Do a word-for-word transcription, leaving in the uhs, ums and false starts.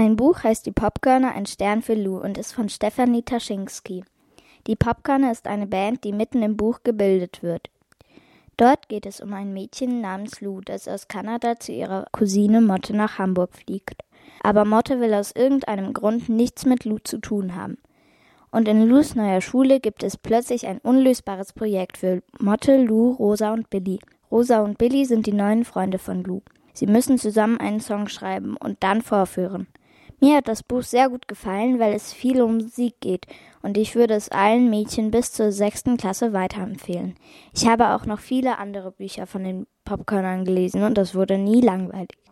Mein Buch heißt Die Popkörner, ein Stern für Lou und ist von Stefanie Taschinski. Die Popkörner ist eine Band, die mitten im Buch gebildet wird. Dort geht es um ein Mädchen namens Lou, das aus Kanada zu ihrer Cousine Motte nach Hamburg fliegt. Aber Motte will aus irgendeinem Grund nichts mit Lou zu tun haben. Und in Lous neuer Schule gibt es plötzlich ein unlösbares Projekt für Motte, Lou, Rosa und Billy. Rosa und Billy sind die neuen Freunde von Lou. Sie müssen zusammen einen Song schreiben und dann vorführen. Mir hat das Buch sehr gut gefallen, weil es viel um Musik geht und ich würde es allen Mädchen bis zur sechsten Klasse weiterempfehlen. Ich habe auch noch viele andere Bücher von den Popkörnern gelesen und das wurde nie langweilig.